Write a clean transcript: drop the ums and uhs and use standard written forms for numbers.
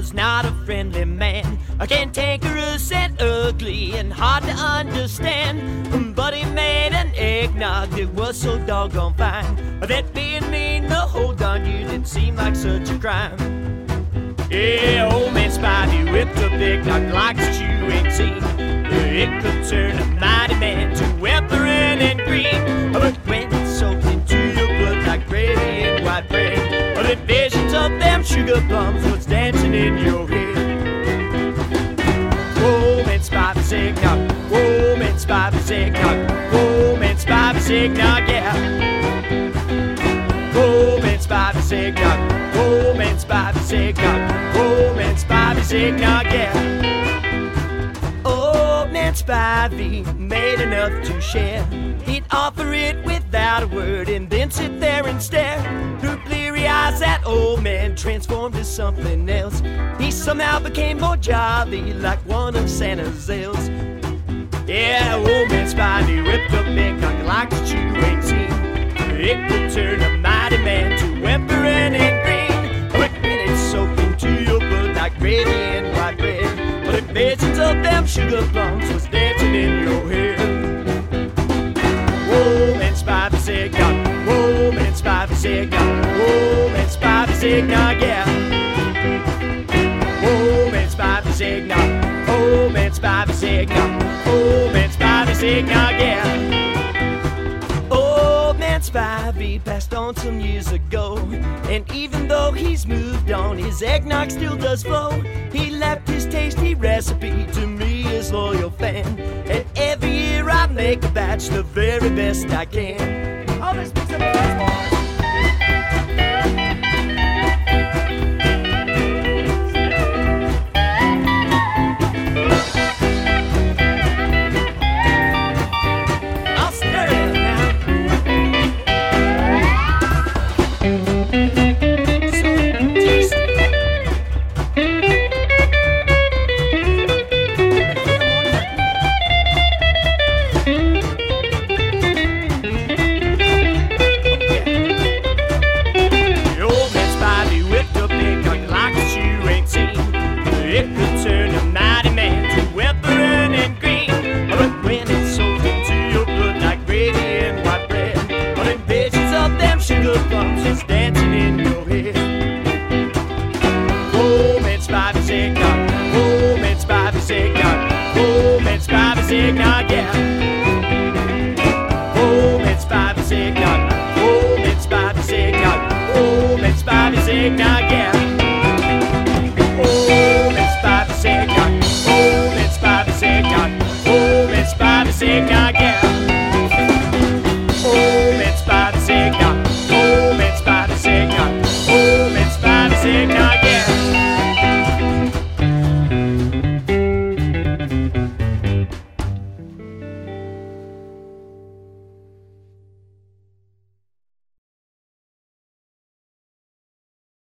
was not a friendly man, cantankerous and ugly and hard to understand. But he made an eggnog that was so doggone fine that being mean to hold on you didn't seem like such a crime. Yeah, old man Spivey whipped up eggnog like that you ain't seen. It could turn a mighty man to emperor and green. But when it's soaked into your blood like gravy and white bread, the visions of them sugar plums was dancing in your head. Old man Spivey's eggnog, old man Spivey's eggnog, old man Spivey's eggnog, yeah. Old man Spivey's eggnog, old man Spivey's eggnog, old man Spivey's eggnog, yeah. Old man Spivey made enough to share. He'd offer it without a word and then sit there and stare. Through bleary eyes that old man transformed to something else. He somehow became more jolly, like one of Santa's elves. Yeah, old man Spivey whipped up eggnog like that you ain't seen. It could turn a mighty man to emperor and green. But when it's soaked into your blood like gravy and white bread, the visions of them sugar plums was dancing in your head. Old man Spivey's eggnog, old man Spivey's eggnog, old man Spivey's eggnog, yeah. Old man Spivey's eggnog, old man Spivey's eggnog, old man Spivey's eggnog, yeah. Old man Spivey passed on some years ago, and even though he's moved on, his eggnog still does flow. He left his tasty recipe to me, his loyal fan, and every year I make a batch the very best I can. Oh, let's mix up the best one. Eggnog, yeah. Old man Spivey's eggnog, old man Spivey's eggnog, old man Spivey's eggnog, yeah.